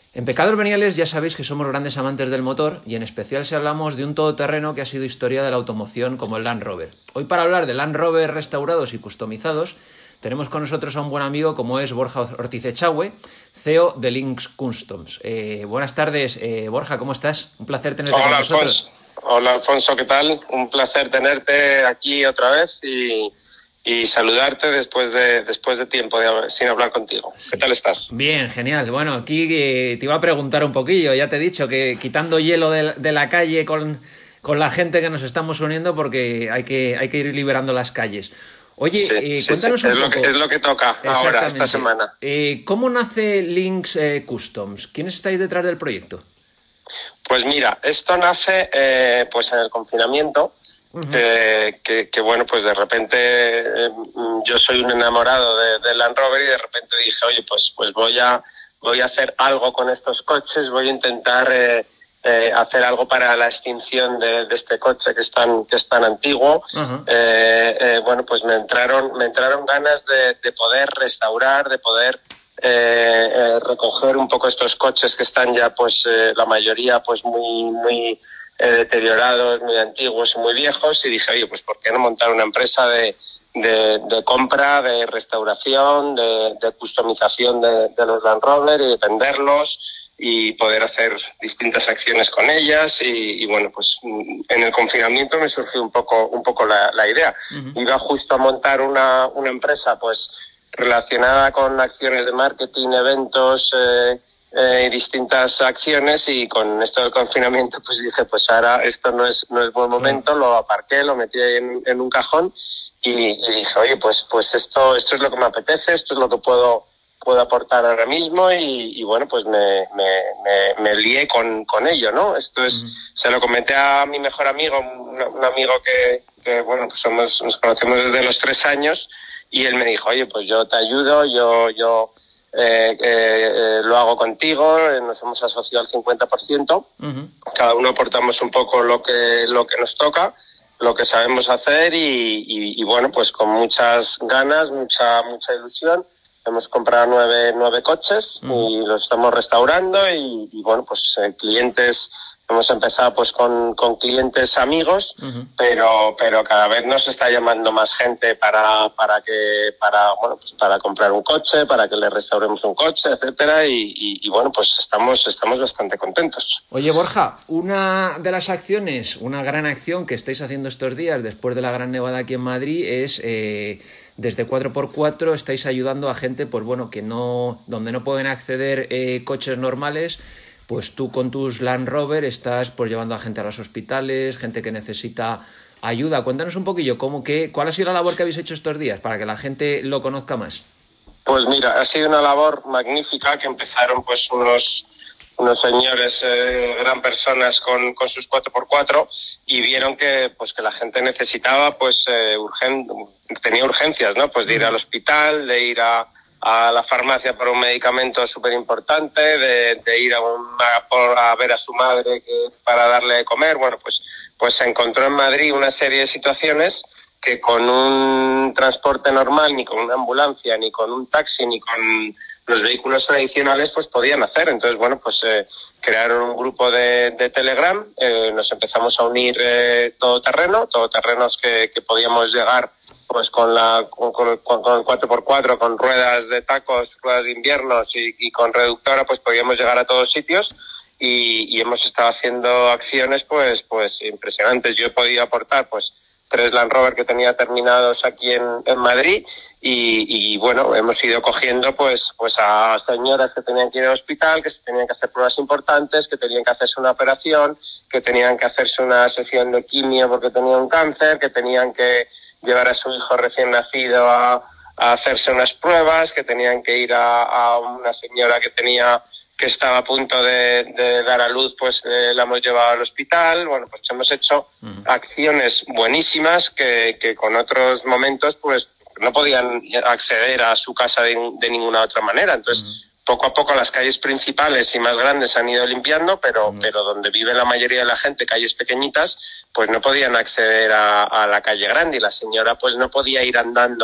En Pecados Veniales ya sabéis que somos grandes amantes del motor y en especial si hablamos de un todoterreno que ha sido historia de la automoción como el Land Rover. Hoy para hablar de Land Rover restaurados y customizados tenemos con nosotros a un buen amigo como es Borja Ortiz Echagüe, CEO de Lynx Customs. Buenas tardes, Borja, ¿cómo estás? Un placer tenerte con nosotros. Hola Alfonso, ¿qué tal? Un placer tenerte aquí otra vez y saludarte después de tiempo sin hablar contigo. Sí. ¿Qué tal estás? Bien, genial. Bueno, aquí te iba a preguntar un poquillo. Ya te he dicho que quitando hielo de la calle con la gente que nos estamos uniendo porque hay que ir liberando las calles. Oye, cuéntanos un poco. Es lo que toca ahora, esta semana. ¿Cómo nace Lynx Customs? ¿Quiénes estáis detrás del proyecto? Pues mira, esto nace pues en el confinamiento. Uh-huh. Que bueno, pues de repente yo soy un enamorado de Land Rover y de repente dije, oye, pues voy a hacer algo con estos coches, voy a intentar hacer algo para la extinción de este coche que es tan antiguo. Uh-huh. Bueno, pues me entraron ganas de poder restaurar, de poder recoger un poco estos coches que están ya pues la mayoría pues muy deteriorados, muy antiguos y muy viejos, y dije, oye, pues ¿por qué no montar una empresa de compra, de restauración, de customización de los Land Rover y de venderlos y poder hacer distintas acciones con ellas? Y bueno, pues en el confinamiento me surgió un poco la idea. Uh-huh. Iba justo a montar una empresa pues relacionada con acciones de marketing, eventos, distintas acciones, y con esto del confinamiento pues dije, pues ahora esto no es buen momento. Lo aparqué, lo metí en un cajón y dije, oye, pues esto es lo que me apetece, esto es lo que puedo aportar ahora mismo, y bueno, pues me lié con ello, ¿no? Esto es, se lo comenté a mi mejor amigo, un amigo que bueno, pues nos conocemos desde los 3 años, y él me dijo, oye, pues yo te ayudo, yo lo hago contigo, nos hemos asociado al 50%, uh-huh. Cada uno aportamos un poco lo que nos toca, lo que sabemos hacer, y bueno, pues con muchas ganas, mucha ilusión, hemos comprado 9 coches, uh-huh. Y los estamos restaurando, y bueno, pues clientes, hemos empezado pues con clientes amigos, uh-huh. pero cada vez nos está llamando más gente para comprar un coche, para que le restauremos un coche, etcétera, y bueno, pues estamos bastante contentos. Oye, Borja, una de las acciones, una gran acción que estáis haciendo estos días después de la gran nevada aquí en Madrid es desde 4x4 estáis ayudando a gente, pues bueno, donde no pueden acceder coches normales. Pues tú con tus Land Rover estás pues llevando a gente a los hospitales, gente que necesita ayuda. Cuéntanos un poquillo cuál ha sido la labor que habéis hecho estos días para que la gente lo conozca más. Pues mira, ha sido una labor magnífica que empezaron pues unos señores, gran personas con sus 4x4, y vieron que la gente necesitaba tenía urgencias, ¿no? Pues de ir al hospital, de ir a la farmacia por un medicamento súper importante, de ir a ver a su madre para darle de comer. Bueno, pues se encontró en Madrid una serie de situaciones que con un transporte normal, ni con una ambulancia, ni con un taxi, ni con los vehículos tradicionales, pues podían hacer. Entonces, bueno, pues crearon un grupo de Telegram, nos empezamos a unir todoterrenos que podíamos llegar pues con el 4x4, con ruedas de tacos, ruedas de inviernos y con reductora, pues podíamos llegar a todos sitios, y hemos estado haciendo acciones pues impresionantes. Yo he podido aportar pues 3 Land Rover que tenía terminados aquí en Madrid, y bueno, hemos ido cogiendo pues a señoras que tenían que ir al hospital, que se tenían que hacer pruebas importantes, que tenían que hacerse una operación, que tenían que hacerse una sesión de quimio porque tenían un cáncer, que tenían que llevar a su hijo recién nacido a hacerse unas pruebas, que tenían que ir a una señora que estaba a punto de dar a luz, pues la hemos llevado al hospital. Bueno, pues hemos hecho acciones buenísimas que con otros momentos pues no podían acceder a su casa de ninguna otra manera. Entonces, poco a poco las calles principales y más grandes se han ido limpiando, pero donde vive la mayoría de la gente, calles pequeñitas, pues no podían acceder a la calle grande, y la señora pues no podía ir andando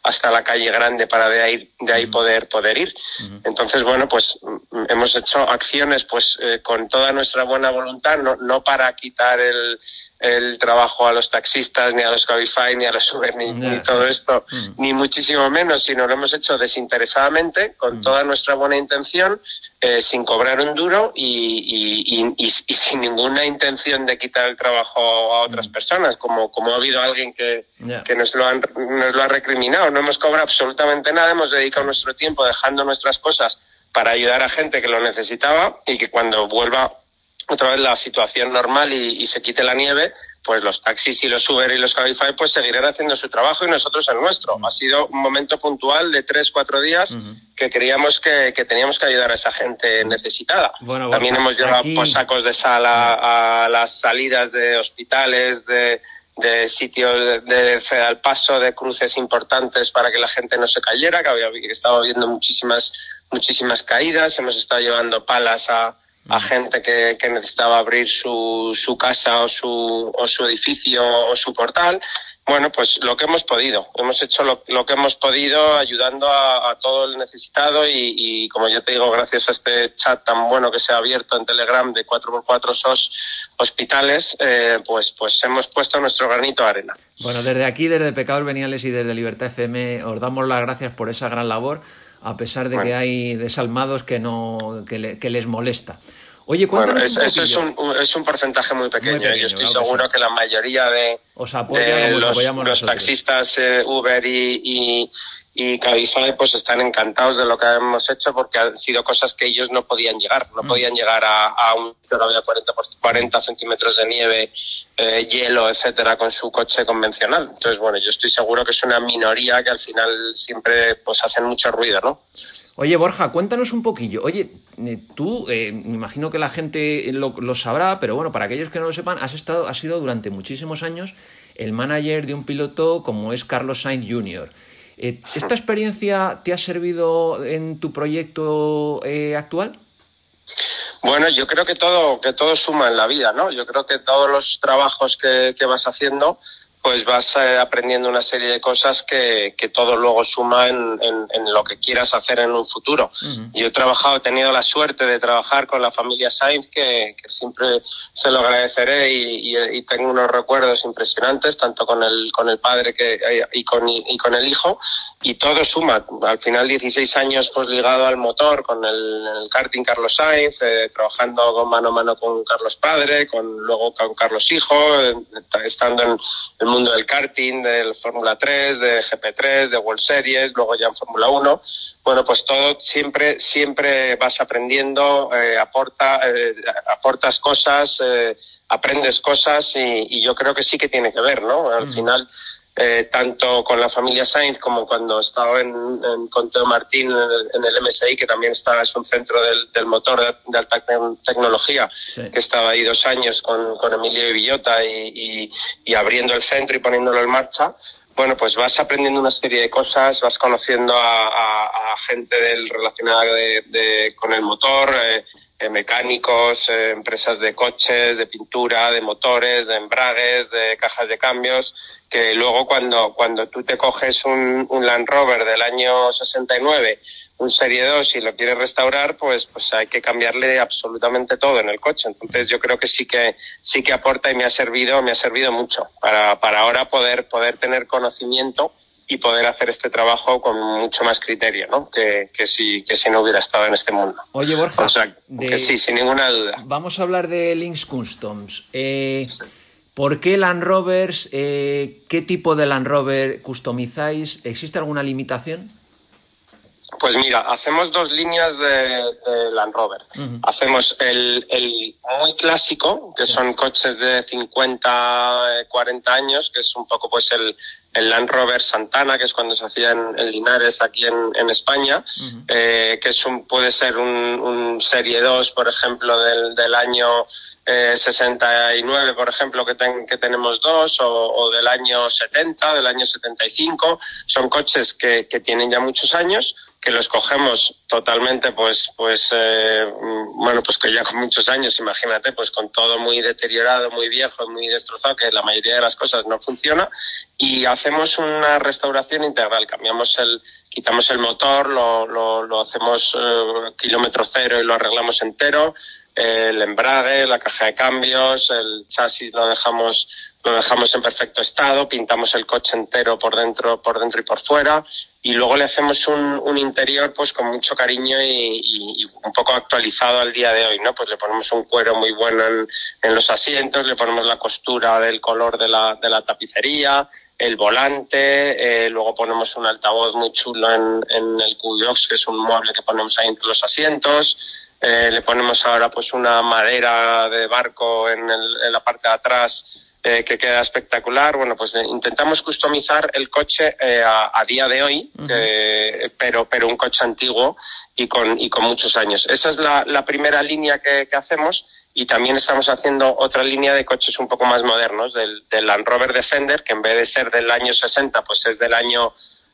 hasta la calle Grande para de ahí poder ir. Entonces, bueno, pues hemos hecho acciones pues con toda nuestra buena voluntad, no para quitar el trabajo a los taxistas, ni a los Cabify, ni a los Uber, ni todo esto, ni muchísimo menos, sino lo hemos hecho desinteresadamente, con toda nuestra buena intención, sin cobrar un duro y sin ninguna intención de quitar el trabajo a otras personas, como ha habido alguien que nos lo ha recriminado. No hemos cobrado absolutamente nada, hemos dedicado nuestro tiempo dejando nuestras cosas para ayudar a gente que lo necesitaba, y que cuando vuelva otra vez la situación normal y se quite la nieve, pues los taxis y los Uber y los Cabify pues seguirán haciendo su trabajo y nosotros el nuestro. Ha sido un momento puntual de 3-4 días que creíamos que teníamos que ayudar a esa gente necesitada. Bueno, también hemos llevado pues, sacos de sal a las salidas de hospitales, de sitios de al paso, de cruces importantes, para que la gente no se cayera, que estaba habiendo muchísimas caídas. Hemos estado llevando palas a gente que necesitaba abrir su casa o su edificio o su portal. Bueno, pues lo que hemos podido. Hemos hecho lo que hemos podido, ayudando a todo el necesitado, y como yo te digo, gracias a este chat tan bueno que se ha abierto en Telegram de 4x4 SOS Hospitales, pues hemos puesto nuestro granito de arena. Bueno, desde aquí, desde Pecados Veniales y desde Libertad FM, os damos las gracias por esa gran labor, a pesar de que hay desalmados que les molesta. Oye, cuéntanos eso es un porcentaje muy pequeño. Yo estoy seguro que la mayoría de los taxistas Uber y Cabify pues están encantados de lo que hemos hecho, porque han sido cosas que ellos no podían llegar. No podían llegar a un sitio que había 40 centímetros de nieve, hielo, etcétera, con su coche convencional. Entonces, bueno, yo estoy seguro que es una minoría que al final siempre pues hacen mucho ruido, ¿no? Oye, Borja, cuéntanos un poquillo. Oye, tú, me imagino que la gente lo sabrá, pero bueno, para aquellos que no lo sepan, has sido durante muchísimos años el manager de un piloto como es Carlos Sainz Jr. ¿Esta experiencia te ha servido en tu proyecto actual? Bueno, yo creo que todo suma en la vida, ¿no? Yo creo que todos los trabajos que vas haciendo, pues vas aprendiendo una serie de cosas que todo luego suma en lo que quieras hacer en un futuro. Yo he tenido la suerte de trabajar con la familia Sainz, que siempre se lo agradeceré, y tengo unos recuerdos impresionantes, tanto con el padre y con el hijo, y todo suma. Al final 16 años pues ligado al motor, con el karting Carlos Sainz, trabajando mano a mano con Carlos padre, luego con Carlos hijo, estando en el mundo del karting, del Fórmula 3, de GP3, de World Series, luego ya en Fórmula 1. Bueno, pues todo siempre vas aprendiendo, aportas cosas, aprendes cosas, y yo creo que sí que tiene que ver, ¿no? Al final, tanto con la familia Sainz como cuando estaba con Teo Martín en el MSI, que también es un centro del motor de alta tecnología, sí, que estaba ahí 2 años con Emilio y Villota y abriendo el centro y poniéndolo en marcha. Bueno, pues vas aprendiendo una serie de cosas, vas conociendo a gente relacionada con el motor, mecánicos, empresas de coches, de pintura, de motores, de embragues, de cajas de cambios, que luego cuando tú te coges un Land Rover del año 69, un Serie 2, y lo quieres restaurar, pues hay que cambiarle absolutamente todo en el coche. Entonces yo creo que sí que aporta, y me ha servido mucho para ahora poder tener conocimiento y poder hacer este trabajo con mucho más criterio, ¿no? Que si no hubiera estado en este mundo. Oye, Borja, o sea, que sí, sin ninguna duda. Vamos a hablar de Lynx Customs. ¿Por qué Land Rovers? ¿Qué tipo de Land Rover customizáis? ¿Existe alguna limitación? Pues mira, hacemos 2 líneas de Land Rover. Hacemos el muy clásico, que son coches de 50, 40 años, que es un poco pues el Land Rover Santana, que es cuando se hacía en Linares, aquí en España, que puede ser un Serie 2, por ejemplo, del año 69, por ejemplo, que tenemos 2, o del año 70, del año 75. Son coches que tienen ya muchos años, que los cogemos totalmente, pues que ya con muchos años, imagínate, pues con todo muy deteriorado, muy viejo, muy destrozado, que la mayoría de las cosas no funciona, y hacemos una restauración integral. Quitamos el motor, lo hacemos kilómetro cero y lo arreglamos entero, el embrague, la caja de cambios, el chasis lo dejamos en perfecto estado, pintamos el coche entero por dentro y por fuera, y luego le hacemos un interior pues con mucho cariño y un poco actualizado al día de hoy, ¿no? Pues le ponemos un cuero muy bueno en los asientos, le ponemos la costura del color de la tapicería, el volante, luego ponemos un altavoz muy chulo en el Q-Box, que es un mueble que ponemos ahí entre los asientos. Le ponemos ahora pues una madera de barco en la parte de atrás, que queda espectacular. Bueno, pues intentamos customizar el coche a día de hoy, pero un coche antiguo y con muchos años. Esa es la primera línea que hacemos, y también estamos haciendo otra línea de coches un poco más modernos, del Land Rover Defender, que en vez de ser del año 60, pues es del año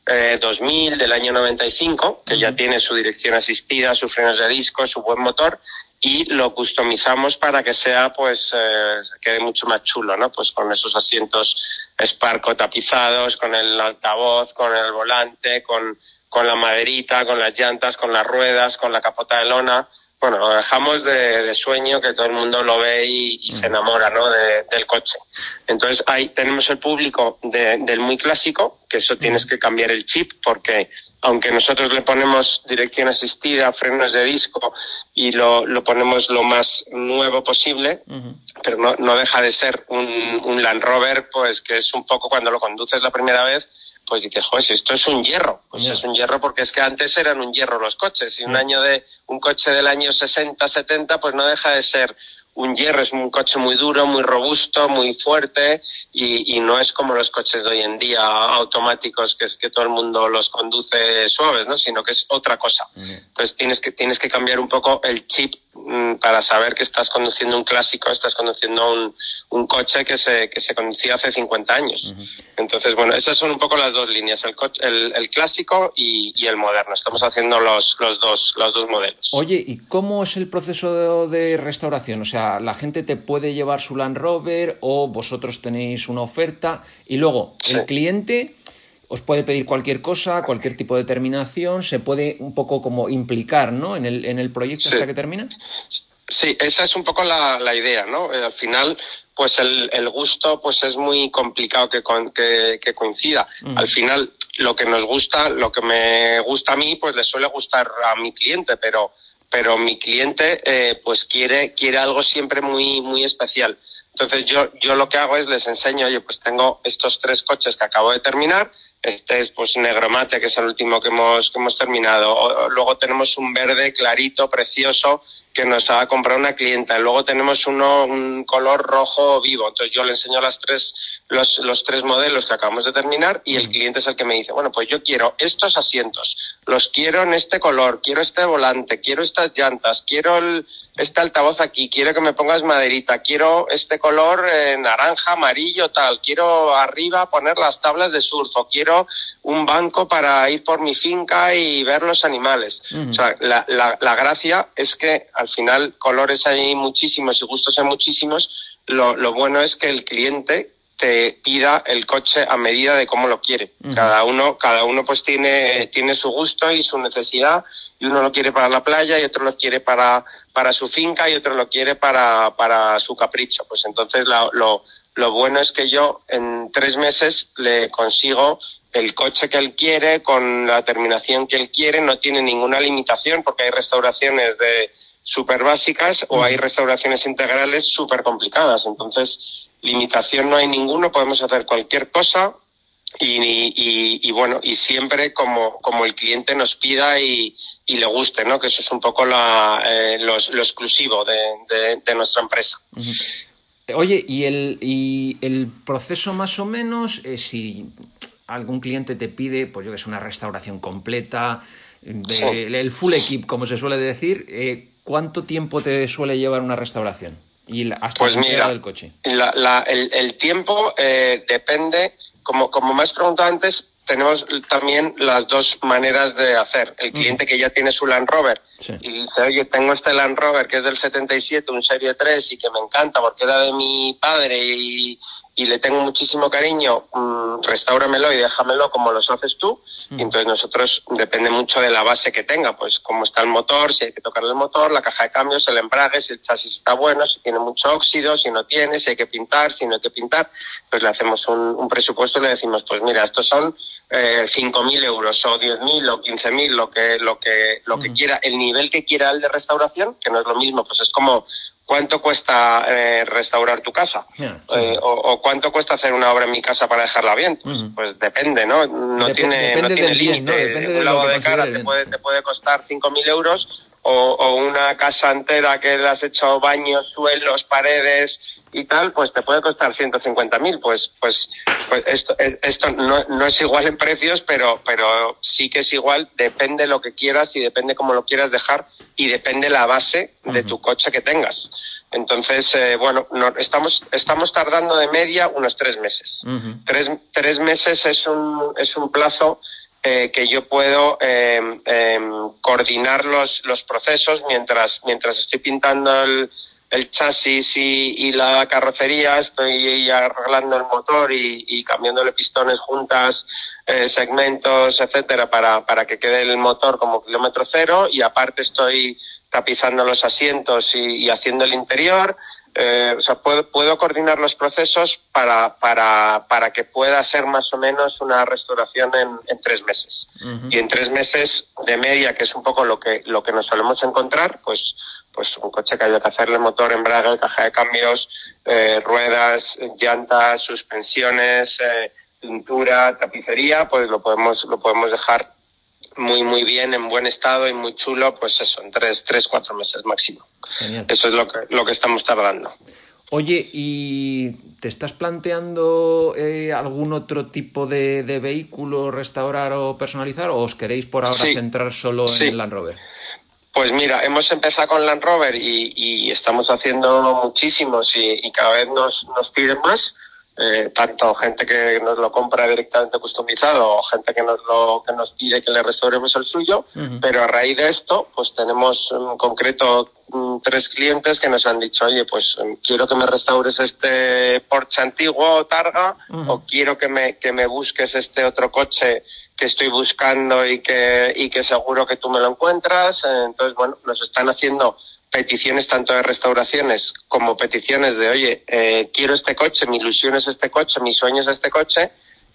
2000, del año 95, que ya tiene su dirección asistida, sus frenos de disco, su buen motor, y lo customizamos para que sea, pues, se quede mucho más chulo, ¿no? Pues con esos asientos Sparco tapizados, con el altavoz, con el volante, con la maderita, con las llantas, con las ruedas, con la capota de lona. Bueno, lo dejamos de sueño, que todo el mundo lo ve y se enamora, ¿no? del coche. Entonces ahí tenemos el público del muy clásico, que eso tienes que cambiar el chip, porque aunque nosotros le ponemos dirección asistida, frenos de disco y lo ponemos lo más nuevo posible, pero no deja de ser un Land Rover, pues que es un poco, cuando lo conduces la primera vez, pues dices, joder, si esto es un hierro. Pues es un hierro, porque es que antes eran un hierro los coches, y un coche del año 60, 70, pues no deja de ser un hierro. Es un coche muy duro, muy robusto, muy fuerte, y no es como los coches de hoy en día automáticos, que es que todo el mundo los conduce suaves, ¿no? Sino que es otra cosa. Entonces tienes que cambiar un poco el chip para saber que estás conduciendo un clásico, estás conduciendo un coche que se conducía hace 50 años. Entonces, bueno, esas son un poco las dos líneas, el clásico y el moderno. Estamos haciendo los dos modelos. Oye, ¿y cómo es el proceso de restauración? O sea, ¿la gente te puede llevar su Land Rover o vosotros tenéis una oferta? Y luego, el cliente os puede pedir cualquier cosa, cualquier tipo de terminación, se puede un poco como implicar, ¿no? en el proyecto hasta que termina. Sí, esa es un poco la idea, ¿no? Al final, pues el gusto pues es muy complicado que coincida. Al final, lo que me gusta a mí, pues le suele gustar a mi cliente, pero mi cliente pues quiere algo siempre muy, muy especial. Entonces yo lo que hago es les enseño, oye, pues tengo estos 3 coches que acabo de terminar. Este es pues negro mate, que es el último que hemos terminado. Luego tenemos un verde clarito, precioso, que nos ha comprado una clienta. Luego tenemos un color rojo vivo. Entonces yo le enseño los 3 modelos que acabamos de terminar, y el cliente es el que me dice, bueno, pues yo quiero estos asientos, los quiero en este color, quiero este volante, quiero estas llantas, quiero este altavoz aquí, quiero que me pongas maderita, quiero este color naranja, amarillo, tal, quiero arriba poner las tablas de surf, o quiero un banco para ir por mi finca y ver los animales. O sea, la gracia es que al final colores hay muchísimos y gustos hay muchísimos. Lo bueno es que el cliente te pida el coche a medida de cómo lo quiere. Cada uno pues tiene su gusto y su necesidad, y uno lo quiere para la playa, y otro lo quiere para su finca, y otro lo quiere para su capricho. Pues entonces lo bueno es que yo en 3 meses le consigo el coche que él quiere, con la terminación que él quiere. No tiene ninguna limitación, porque hay restauraciones súper básicas o hay restauraciones integrales súper complicadas. Entonces, limitación no hay ninguno, podemos hacer cualquier cosa, y bueno, y siempre como el cliente nos pida y le guste, ¿no? Que eso es un poco lo exclusivo de nuestra empresa. Oye, y el proceso más o menos, si algún cliente te pide, pues yo que sé, una restauración completa, el full equip, como se suele decir, ¿cuánto tiempo te suele llevar una restauración? Y hasta pues la entrega mira, del coche. El tiempo depende, como me has preguntado antes, tenemos también las dos maneras de hacer. El cliente que ya tiene su Land Rover y dice, oye, tengo este Land Rover que es del 77, un Serie 3 y que me encanta porque era de mi padre y le tengo muchísimo cariño, restáuramelo y déjamelo como los haces tú. Y entonces nosotros, depende mucho de la base que tenga, pues cómo está el motor, si hay que tocarle el motor, la caja de cambios, el embrague, si el chasis está bueno, si tiene mucho óxido, si no tiene, si hay que pintar, si no hay que pintar. Pues le hacemos un presupuesto y le decimos, pues mira, estos son 5.000 euros o 10.000 o 15.000, lo que quiera, el nivel que quiera el de restauración, que no es lo mismo, pues es como ¿cuánto cuesta restaurar tu casa? O ¿cuánto cuesta hacer una obra en mi casa para dejarla bien? Pues depende, ¿no? No tiene límite. ¿no? Depende de un lo lavado que de cara te puede costar 5.000 euros o una casa entera que le has hecho baños, suelos, paredes y tal, pues te puede costar 150.000. Pues esto no es igual en precios, pero sí que es igual, depende lo que quieras y depende cómo lo quieras dejar y depende la base de tu coche que tengas. Entonces, estamos tardando de media unos 3 meses. 3 meses es un plazo que yo puedo coordinar los procesos mientras estoy pintando el chasis y la carrocería, estoy arreglando el motor y cambiándole pistones, juntas, segmentos, etcétera, para que quede el motor como kilómetro cero, y aparte estoy tapizando los asientos y haciendo el interior. O sea, puedo coordinar los procesos para que pueda ser más o menos una restauración en 3 meses. Y en 3 meses de media, que es un poco lo que nos solemos encontrar, pues un coche que haya que hacerle motor, embrague, caja de cambios, ruedas, llantas, suspensiones, pintura, tapicería, pues lo podemos dejar muy muy bien, en buen estado y muy chulo, pues eso, en 3-4 meses máximo. Genial. Eso es lo que estamos tardando. Oye, ¿y te estás planteando algún otro tipo de vehículo restaurar o personalizar, o os queréis por ahora centrar solo en el Land Rover? Pues mira, hemos empezado con Land Rover y estamos haciendo muchísimos y cada vez nos piden más. Tanto gente que nos lo compra directamente customizado o gente que nos pide que le restauremos el suyo, pero a raíz de esto pues tenemos en concreto 3 clientes que nos han dicho, oye, pues quiero que me restaures este Porsche antiguo Targa, o quiero que me busques este otro coche que estoy buscando y que seguro que tú me lo encuentras. Entonces, bueno, nos están haciendo peticiones tanto de restauraciones como peticiones de, oye, quiero este coche, mi ilusión es este coche, mi sueño es este coche,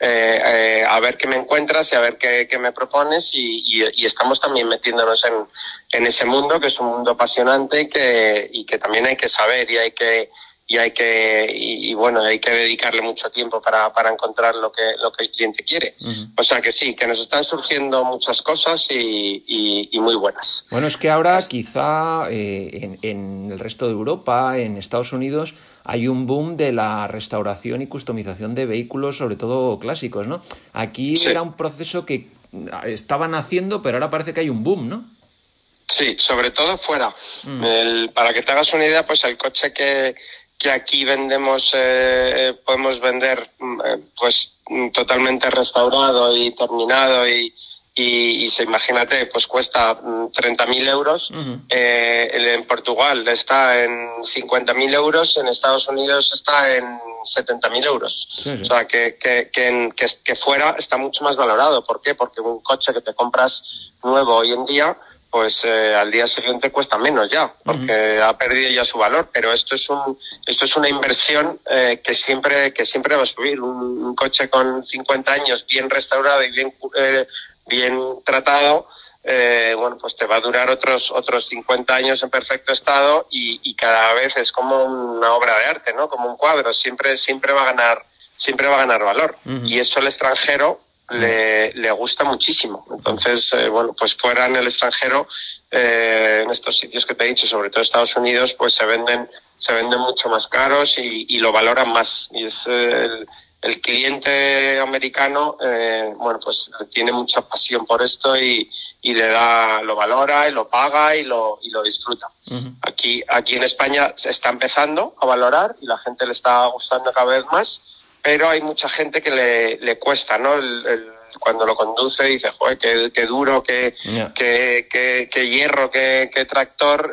a ver qué me encuentras y a ver qué me propones, y estamos también metiéndonos en ese mundo, que es un mundo apasionante y que también hay que saber y hay que dedicarle mucho tiempo para encontrar lo que el cliente quiere. O sea que sí, que nos están surgiendo muchas cosas y muy buenas. Bueno, es que ahora quizá en el resto de Europa, en Estados Unidos, hay un boom de la restauración y customización de vehículos, sobre todo clásicos, ¿no? Aquí era un proceso que estaban haciendo, pero ahora parece que hay un boom, ¿no? Sí, sobre todo fuera. Para que te hagas una idea, pues el coche que aquí vendemos, podemos vender pues totalmente restaurado y terminado y imagínate, pues cuesta 30.000 euros. En Portugal está en 50.000 euros, en Estados Unidos está en 70.000 euros. Sí. O sea, que fuera está mucho más valorado. ¿Por qué? Porque un coche que te compras nuevo hoy en día, pues al día siguiente cuesta menos ya, porque ha perdido ya su valor. Pero esto es una inversión que siempre va a subir. Un coche con 50 años bien restaurado y bien tratado, bueno, pues te va a durar otros 50 años en perfecto estado, y cada vez es como una obra de arte, ¿no? Como un cuadro, siempre va a ganar valor. Y eso al extranjero le gusta muchísimo. Entonces, bueno, pues fuera en el extranjero, en estos sitios que te he dicho, sobre todo Estados Unidos, pues se venden mucho más caros y lo valoran más. Y es el cliente americano, bueno, pues tiene mucha pasión por esto y lo valora y lo paga y lo disfruta. Aquí en España se está empezando a valorar y la gente le está gustando cada vez más, pero hay mucha gente que le cuesta, ¿no? cuando lo conduce dice, joder, qué duro, qué hierro, qué tractor,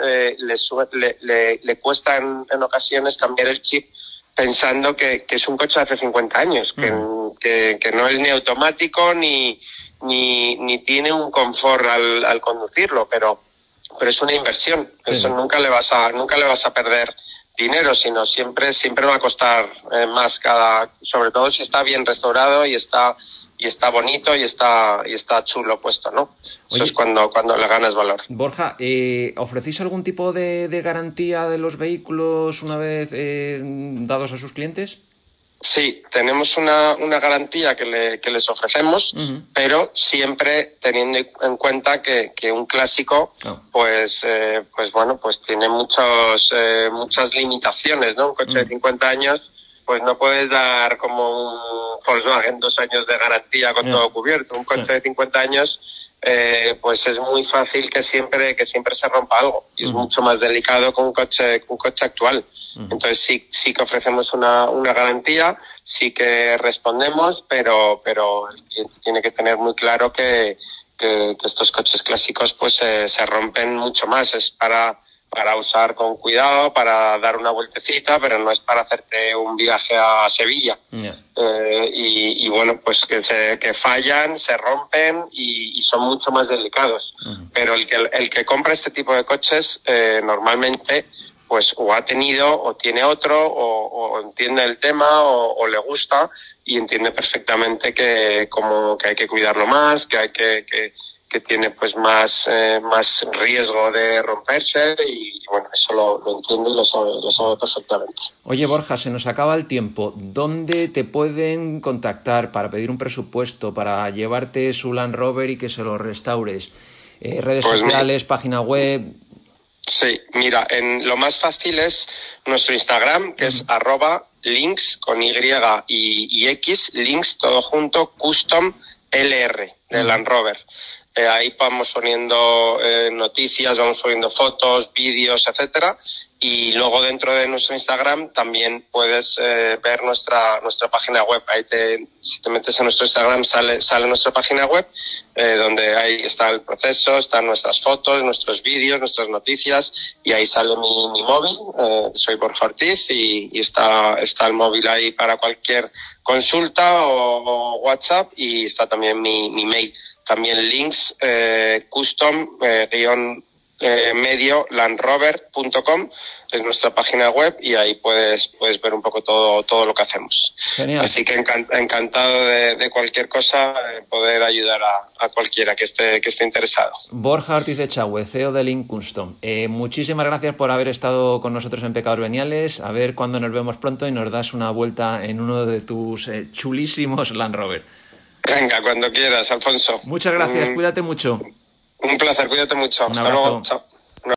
le cuesta en ocasiones cambiar el chip pensando que es un coche de hace 50 años, que no es ni automático ni tiene un confort al conducirlo, pero es una inversión. Sí. Eso nunca le vas a perder dinero, sino siempre va a costar más sobre todo si está bien restaurado y está bonito y está chulo puesto, ¿no? Eso es cuando le ganas valor. Borja, ¿ofrecéis algún tipo de garantía de los vehículos una vez dados a sus clientes? Sí, tenemos una garantía que les ofrecemos, pero siempre teniendo en cuenta que un clásico, pues tiene muchas limitaciones, ¿no? Un coche de 50 años, pues no puedes dar como un Volkswagen 2 años de garantía con todo cubierto. Un coche de 50 años, pues es muy fácil que siempre se rompa algo, y es mucho más delicado que un coche actual. Entonces sí que ofrecemos una garantía, sí que respondemos, pero el cliente tiene que tener muy claro que estos coches clásicos pues se rompen mucho más. Es para usar con cuidado, para dar una vueltecita, pero no es para hacerte un viaje a Sevilla. Y bueno, pues que fallan, se rompen y son mucho más delicados. Pero el que compra este tipo de coches normalmente pues o ha tenido o tiene otro o entiende el tema o le gusta y entiende perfectamente que hay que cuidarlo más, que hay que tiene pues más riesgo de romperse y bueno, eso lo entiende y lo sabe perfectamente. Oye, Borja, se nos acaba el tiempo. ¿Dónde te pueden contactar para pedir un presupuesto, para llevarte su Land Rover y que se lo restaures? Redes sociales, página web. Sí, mira, lo más fácil es nuestro Instagram, que es @links con Y y X, links todo junto, custom LR de Land Rover. Ahí vamos poniendo noticias, vamos poniendo fotos, vídeos, etcétera. Y luego dentro de nuestro Instagram también puedes ver nuestra página web. Ahí si te metes en nuestro Instagram sale nuestra página web, donde ahí está el proceso, están nuestras fotos, nuestros vídeos, nuestras noticias, y ahí sale mi móvil. Soy Borja Ortiz y está el móvil ahí para cualquier consulta o WhatsApp, y está también mi mail. También links custom medio landrover.com es nuestra página web, y ahí puedes ver un poco todo lo que hacemos. Genial. Así que encantado de cualquier cosa, poder ayudar a cualquiera que esté interesado. Borja Ortiz Echagüe, CEO de Link Custom. Muchísimas gracias por haber estado con nosotros en Pecados Veniales. A ver cuándo nos vemos pronto y nos das una vuelta en uno de tus chulísimos Land Rover. Venga, cuando quieras, Alfonso. Muchas gracias, cuídate mucho. Un placer, cuídate mucho. Un abrazo. Hasta luego. Chao.